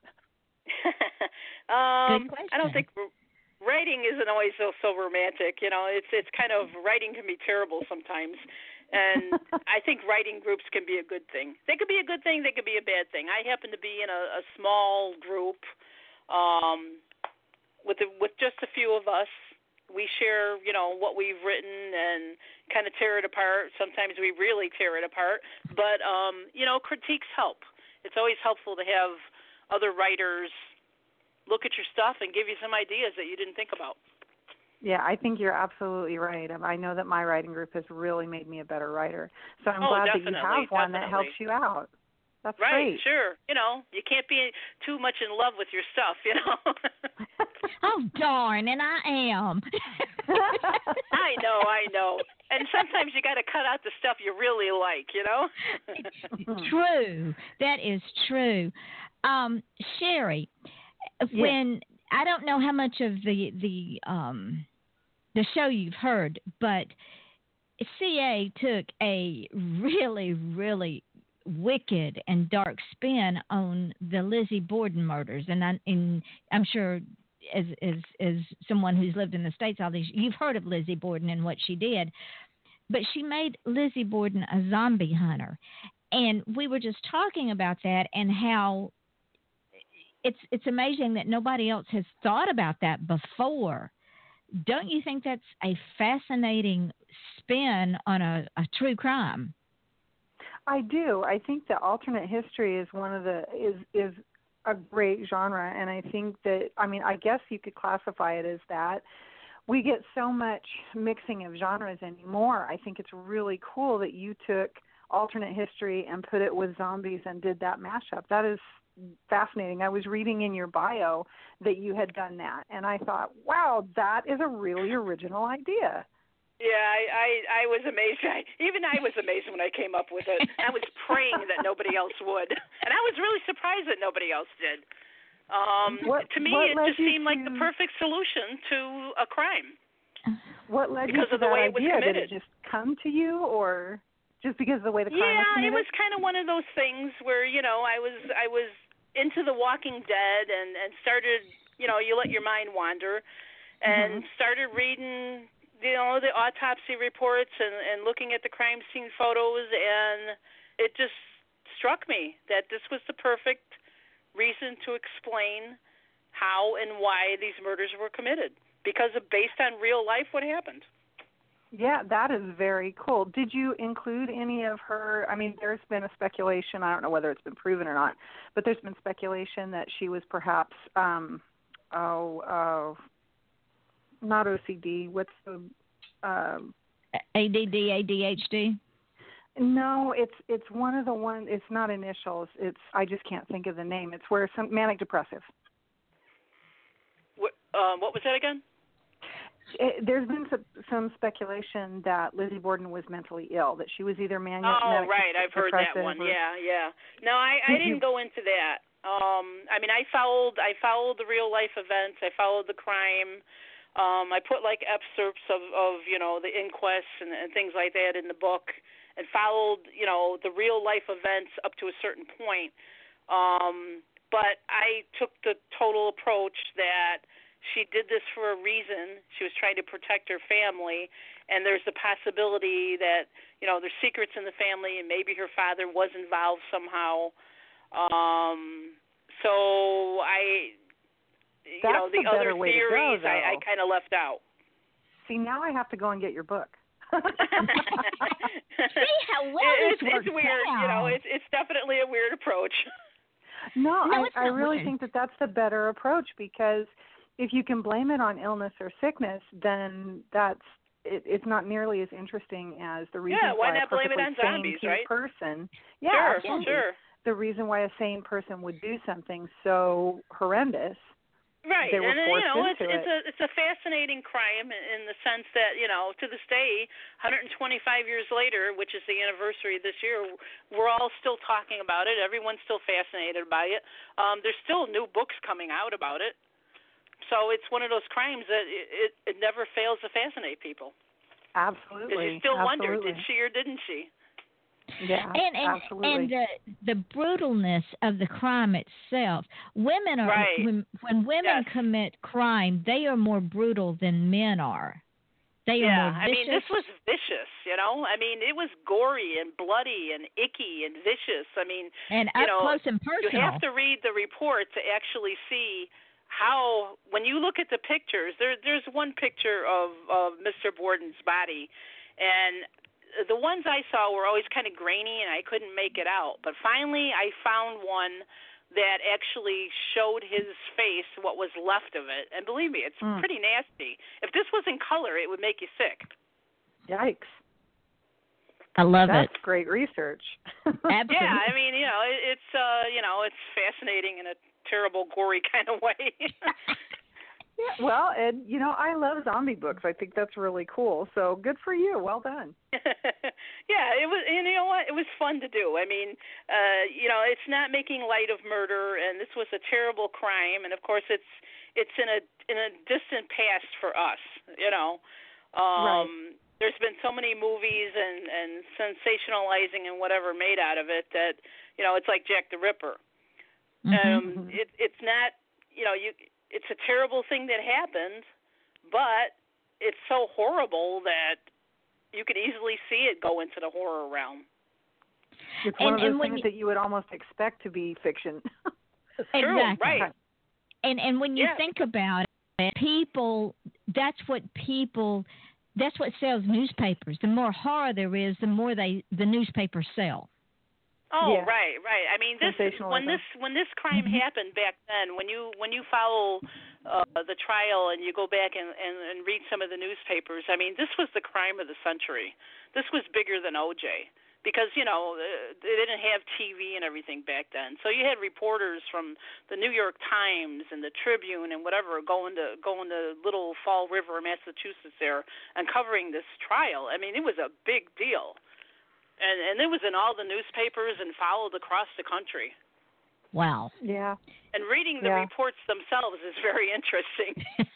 Good question. I don't think writing isn't always so romantic. It's kind of, writing can be terrible sometimes. And I think writing groups can be a good thing. They could be a good thing. They could be a bad thing. I happen to be in a small group with just a few of us. We share, what we've written and kind of tear it apart. Sometimes we really tear it apart. But, critiques help. It's always helpful to have other writers look at your stuff and give you some ideas that you didn't think about. Yeah, I think you're absolutely right. I know that my writing group has really made me a better writer. So I'm glad that you have one that helps you out. That's right, great. Sure. You can't be too much in love with your stuff, Oh, darn, and I am. I know. And sometimes you got to cut out the stuff you really like, True. That is true. Sherry, when I don't know how much of the show you've heard, but CA took a really, really wicked and dark spin on the Lizzie Borden murders, and I'm sure as someone who's lived in the States all these, you've heard of Lizzie Borden and what she did, but she made Lizzie Borden a zombie hunter, and we were just talking about that and how it's amazing that nobody else has thought about that before. Don't you think that's a fascinating spin on a true crime? I do. I think that alternate history is one of is a great genre, and I think that, I guess you could classify it as that. We get so much mixing of genres anymore. I think it's really cool that you took alternate history and put it with zombies and did that mashup. That is fascinating. I was reading in your bio that you had done that, and I thought, wow, that is a really original idea. Yeah, I was amazed. I was amazed when I came up with it. I was praying that nobody else would, and I was really surprised that nobody else did. To me, it just seemed like the perfect solution to a crime. What led because you to of the way that it was idea? committed. Did it just come to you, or just because of the way the crime was committed? Yeah, it was kind of one of those things where I was into The Walking Dead and started, you let your mind wander, and started reading the autopsy reports and looking at the crime scene photos, and it just struck me that this was the perfect reason to explain how and why these murders were committed, because of based on real life what happened. Yeah, that is very cool. Did you include any of her? There's been a speculation, I don't know whether it's been proven or not, but there's been speculation that she was perhaps not OCD. What's the ADD, ADHD? No, it's one of the ones. It's not initials. I just can't think of the name. It's where some manic depressive. What was that again? There's been some speculation that Lizzie Borden was mentally ill, that she was either manic. Oh, right, I've heard that one. Yeah. No, I didn't go into that. I followed the real life events. I followed the crime. I put like excerpts of the inquests and things like that in the book, and followed, the real life events up to a certain point. But I took the total approach that she did this for a reason. She was trying to protect her family, and there's the possibility that, there's secrets in the family, and maybe her father was involved somehow. So the other theories I kind of left out. See, now I have to go and get your book. See how well this works It's weird, out. It's definitely a weird approach. No, it's I not really weird. think that that's the better approach, because if you can blame it on illness or sickness, then it's not nearly as interesting as the reason why why not a blame it perfectly on sane zombies, cute right? person. Sure. The reason why a sane person would do something so horrendous. Right, They were and forced into it. it's a fascinating crime in the sense that to this day, 125 years later, which is the anniversary this year, we're all still talking about it. Everyone's still fascinated by it. There's still new books coming out about it. So it's one of those crimes that it never fails to fascinate people. Absolutely. Because you still wonder, Absolutely. did she or didn't she? Yeah, absolutely. And the brutalness of the crime itself. Women are Right. when women Yes. commit crime, they are more brutal than men are. They are more vicious. I mean, this was vicious, I mean, it was gory and bloody and icky and vicious. I mean, and up close and personal. you have to read the report to actually see how, when you look at the pictures, there's one picture of Mr. Borden's body, and the ones I saw were always kind of grainy, and I couldn't make it out. But finally, I found one that actually showed his face, what was left of it. And believe me, it's pretty nasty. If this was in color, it would make you sick. Yikes. I love That's it. great research. Absolutely. Yeah, I mean, it's it's fascinating in a terrible, gory kind of way. Yeah, well, and I love zombie books. I think that's really cool. So good for you. Well done. Yeah, it was. And you know what? It was fun to do. I mean, it's not making light of murder, and this was a terrible crime. And of course, it's in a distant past for us. Right. There's been so many movies and sensationalizing and whatever made out of it that it's like Jack the Ripper. It's not. It's a terrible thing that happened, but it's so horrible that you could easily see it go into the horror realm. It's one of those things that you would almost expect to be fiction. Exactly. Right. And when you think about it, that's what sells newspapers. The more horror there is, the more the newspapers sell. Oh, yeah. Right. I mean, when this crime happened back then, when you follow the trial and you go back and read some of the newspapers, I mean, this was the crime of the century. This was bigger than O.J. because they didn't have TV and everything back then. So you had reporters from the New York Times and the Tribune and whatever going to Little Fall River, Massachusetts, there and covering this trial. I mean, it was a big deal. And it was in all the newspapers and followed across the country. Wow. Yeah. And reading the reports themselves is very interesting.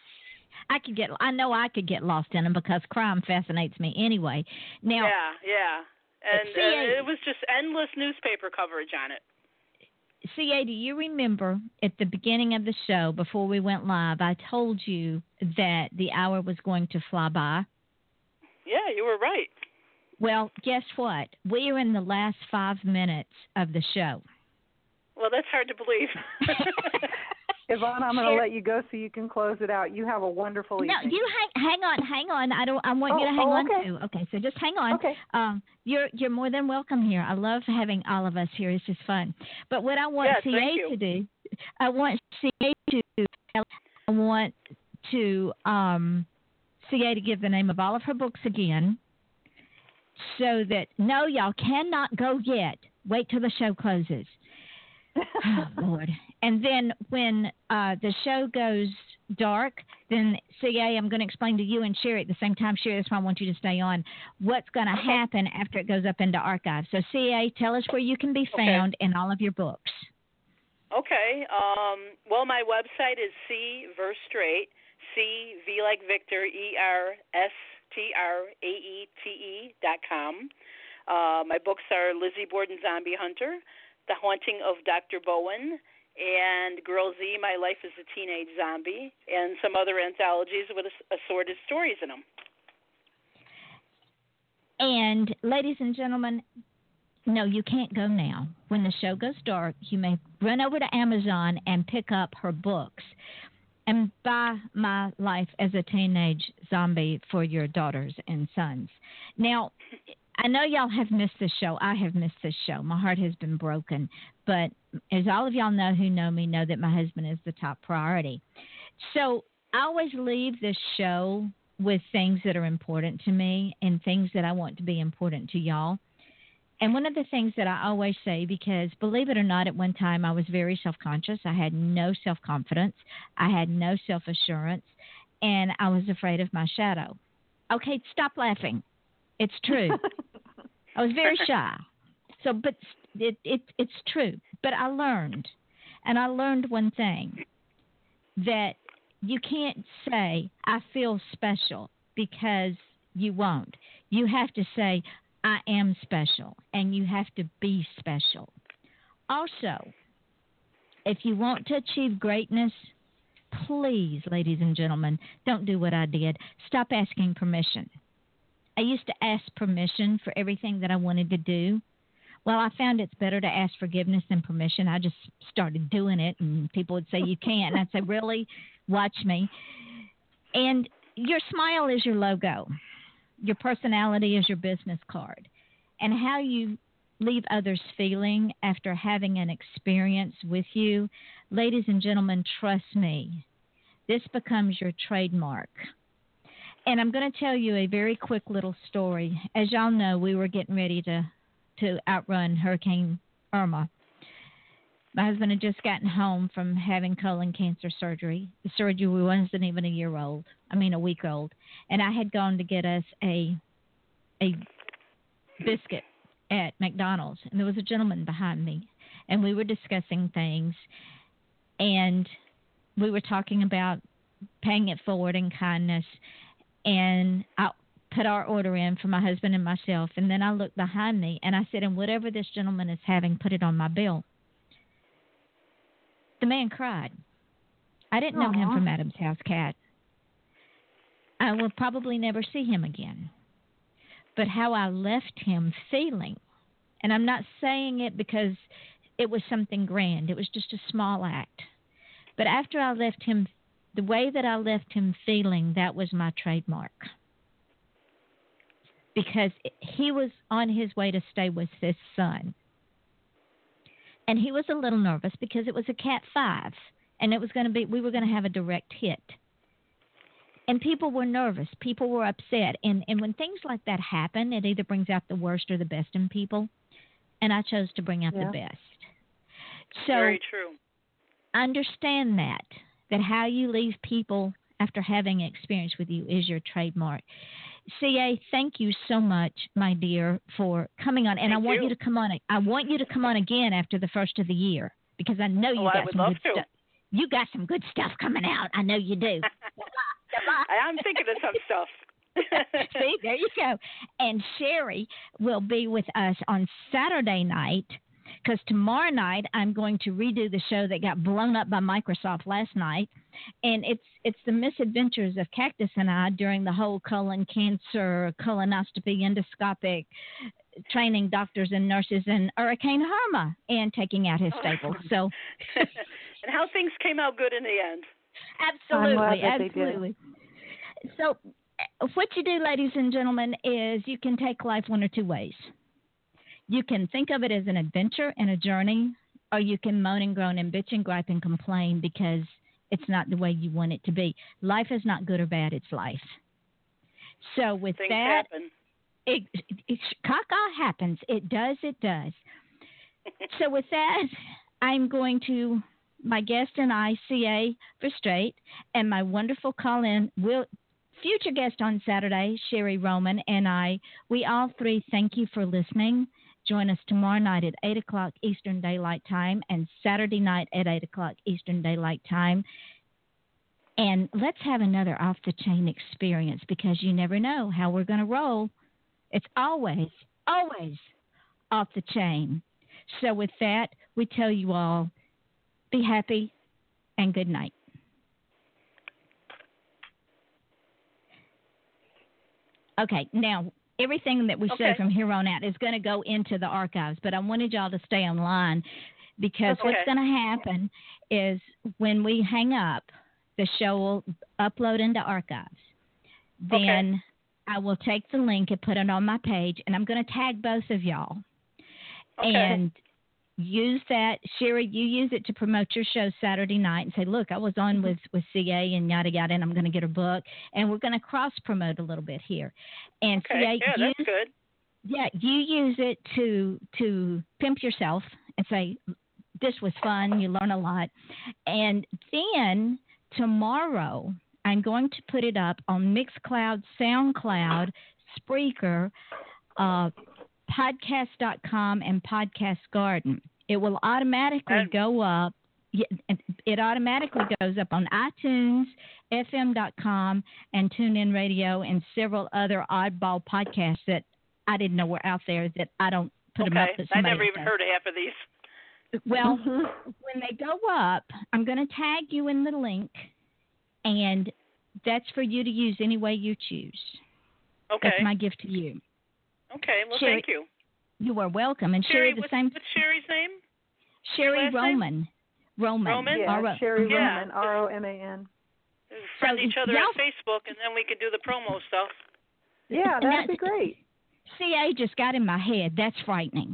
I know I could get lost in them because crime fascinates me anyway. Now. Yeah. And it was just endless newspaper coverage on it. CA, do you remember at the beginning of the show, before we went live, I told you that the hour was going to fly by? Yeah, you were right. Well, guess what? We are in the last 5 minutes of the show. Well, that's hard to believe. Yvonne, I'm going to let you go so you can close it out. You have a wonderful evening. No, you hang on. I want you to hang on too. Okay, so just hang on. Okay. You're more than welcome here. I love having all of us here. It's just fun. But what I want CA to do, I want CA to give the name of all of her books again. So that, no, y'all cannot go yet. Wait till the show closes. Oh, Lord. And then when the show goes dark, then, CA, I'm going to explain to you and Sherry at the same time. Sherry, that's why I want you to stay on. What's going to happen after it goes up into archive. So, CA, tell us where you can be found in all of your books. Okay. Well, my website is CVerStraight, C-V like Victor, E-R-S-T-R-A-E-T-E.com. My books are Lizzie Borden, Zombie Hunter, The Haunting of Dr. Bowen, and Girl Z, My Life as a Teenage Zombie, and some other anthologies with assorted stories in them. And, ladies and gentlemen, no, you can't go now. When the show goes dark, you may run over to Amazon and pick up her books and buy My Life as a Teenage Zombie for your daughters and sons. Now, I know y'all have missed this show. I have missed this show. My heart has been broken. But as all of y'all know who know me know that my husband is the top priority. So I always leave this show with things that are important to me and things that I want to be important to y'all. And one of the things that I always say, because believe it or not, at one time I was very self-conscious. I had no self-confidence. I had no self-assurance. And I was afraid of my shadow. Okay, stop laughing. It's true. I was very shy. So, but it's true. But I learned. And I learned one thing, that you can't say, I feel special, because you won't. You have to say, I am special, and you have to be special. Also, if you want to achieve greatness, please, ladies and gentlemen, don't do what I did. Stop asking permission. I used to ask permission for everything that I wanted to do. Well, I found it's better to ask forgiveness than permission. I just started doing it, and people would say, you can't. And I'd say, really? Watch me. And your smile is your logo. Your personality is your business card. And how you leave others feeling after having an experience with you, ladies and gentlemen, trust me, this becomes your trademark. And I'm going to tell you a very quick little story. As y'all know, we were getting ready to outrun Hurricane Irma. My husband had just gotten home from having colon cancer surgery. The surgery wasn't even a week old. And I had gone to get us a biscuit at McDonald's. And there was a gentleman behind me. And we were discussing things. And we were talking about paying it forward in kindness. And I put our order in for my husband and myself. And then I looked behind me and I said, and whatever this gentleman is having, put it on my bill. The man cried. I didn't know him from Adam's House Cat. I will probably never see him again. But how I left him feeling, and I'm not saying it because it was something grand. It was just a small act. But after I left him, the way that I left him feeling, that was my trademark. Because he was on his way to stay with his son. And he was a little nervous because it was a Cat 5. And we were going to have a direct hit. And people were nervous. People were upset. And when things like that happen, it either brings out the worst or the best in people. And I chose to bring out the best. So very true. Understand that how you leave people after having experience with you is your trademark. CA, thank you so much, my dear, for coming on. And I want you to come on. I want you to come on again after the first of the year, because I know you got some good stuff. You got some good stuff coming out. I know you do. I'm thinking of some stuff. See, there you go. And Sherry will be with us on Saturday night, because tomorrow night I'm going to redo the show that got blown up by Microsoft last night. And it's the misadventures of Cactus and I during the whole colon cancer, colonoscopy, endoscopic training doctors and nurses in Hurricane Irma and taking out his staples. So, and how things came out good in the end. Absolutely. So what you do, ladies and gentlemen, is you can take life one or two ways. You can think of it as an adventure and a journey, or you can moan and groan and bitch and gripe and complain because it's not the way you want it to be. Life is not good or bad. It's life. So with things that, happen. Caca happens. It does. So with that, I'm going to, my guest and I, CA for Straight, and my wonderful call-in, future guest on Saturday, Sherry Roman, and we all three thank you for listening. Join us tomorrow night at 8 o'clock Eastern Daylight Time and Saturday night at 8 o'clock Eastern Daylight Time. And let's have another off-the-chain experience, because you never know how we're going to roll. It's always always off the chain. So with that, we tell you all, be happy and good night. Okay, now everything that we say from here on out is going to go into the archives, but I wanted y'all to stay online because what's going to happen is when we hang up, the show will upload into archives. Then I will take the link and put it on my page, and I'm going to tag both of y'all. And use that. Sherry, you use it to promote your show Saturday night and say, look, I was on with CA and yada, yada, and I'm going to get her book. And we're going to cross-promote a little bit here. And CA, that's good. Yeah, you use it to pimp yourself and say, this was fun, you learn a lot. And then tomorrow I'm going to put it up on Mixcloud, SoundCloud, Spreaker, podcast.com, and Podcast Garden. It will automatically go up. It automatically goes up on iTunes, FM.com, and TuneIn Radio, and several other oddball podcasts that I didn't know were out there that I don't put them up. I never even heard of half of these. Well, when they go up, I'm going to tag you in the link, and that's for you to use any way you choose. Okay. That's my gift to you. Okay, well, Sherry, thank you. You are welcome. And Sherry, what's Sherry's name? Sherry Roman. Roman? Yeah, Sherry Roman, ROMAN. Friend each other on Facebook, and then we could do the promo stuff. Yeah, that'd be great. CA just got in my head. That's frightening.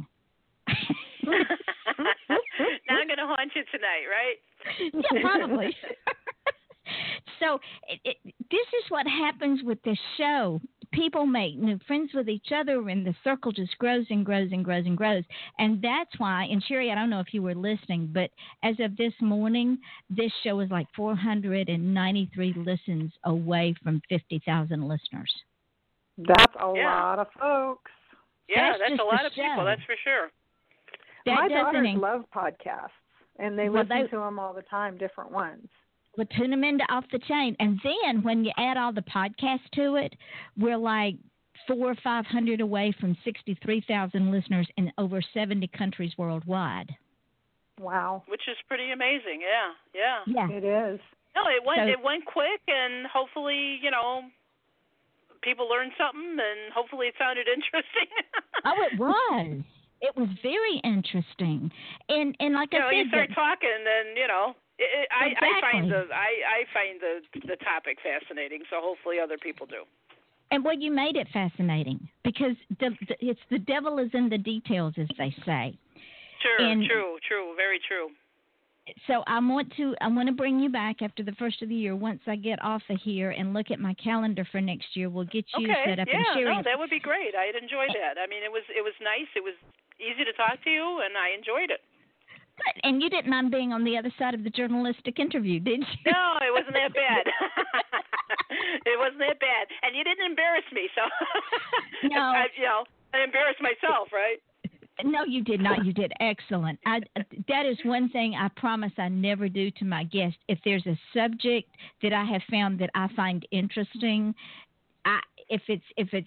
Now I'm going to haunt you tonight, right? Yeah, probably. So this is what happens with this show. People make new friends with each other, and the circle just grows and grows and grows and grows. And that's why, and Sherry, I don't know if you were listening, but as of this morning, this show is like 493 listens away from 50,000 listeners. That's a lot of folks. Yeah, that's a lot of people, that's for sure. My daughters love podcasts, and they listen to them all the time, different ones. We'll tune them into Off the Chain. And then when you add all the podcasts to it, we're like 400 or 500 away from 63,000 listeners in over 70 countries worldwide. Wow. Which is pretty amazing, yeah. It is. No, it went quick, and hopefully, people learned something, and hopefully it sounded interesting. Oh, it was. It was very interesting. And like I said, you start talking, and exactly. I find the topic fascinating, so hopefully other people do. And you made it fascinating because it's the devil is in the details, as they say. True, very true. So I want to bring you back after the first of the year. Once I get off of here and look at my calendar for next year, we'll get you set up. No, that would be great. I'd enjoy that. I mean, it was nice. It was easy to talk to you, and I enjoyed it. Good. And you didn't mind being on the other side of the journalistic interview, did you? No, it wasn't that bad. It wasn't that bad. And you didn't embarrass me, so no. I embarrassed myself, right? No, you did not. You did excellent. That is one thing I promise I never do to my guests. If there's a subject that I have found that I find interesting, if it's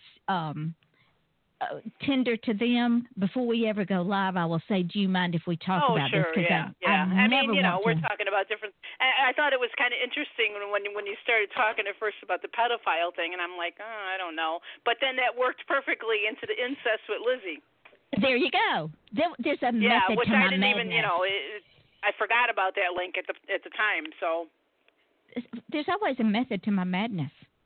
tender to them, before we ever go live, I will say, do you mind if we talk about this? Yeah. I mean, we're talking about different. I thought it was kind of interesting when you started talking at first about the pedophile thing, and I'm like, I don't know. But then that worked perfectly into the incest with Lizzie. There you go. There's a method which to my I didn't madness. even, I forgot about that link at the time. So there's always a method to my madness.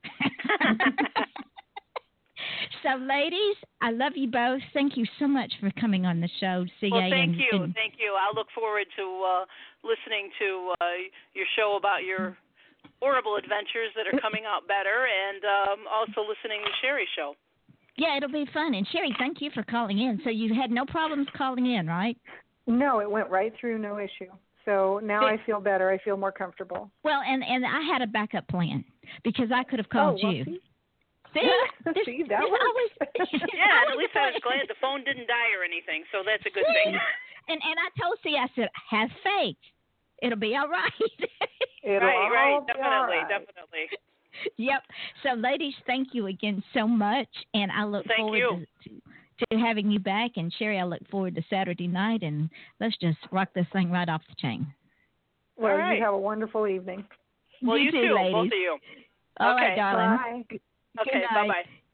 So, ladies, I love you both. Thank you so much for coming on the show, CA. Well, thank you. I'll look forward to listening to your show about your horrible adventures that are coming out better, and also listening to Sherry's show. Yeah, it'll be fun. And, Sherry, thank you for calling in. So you had no problems calling in, right? No, it went right through, no issue. So now I feel better. I feel more comfortable. Well, and I had a backup plan because I could have called you. See, that works. Yeah, at least I was glad the phone didn't die or anything, so that's a good thing. And I told C, I said, have faith. It'll be all right. Right, definitely. Yep. So, ladies, thank you again so much, and I look forward to to having you back. And Sherry, I look forward to Saturday night, and let's just rock this thing right off the chain. Well, All right. You have a wonderful evening. Well, you too, ladies. both of you. All Okay. right, darling. Bye. Okay, bye-bye.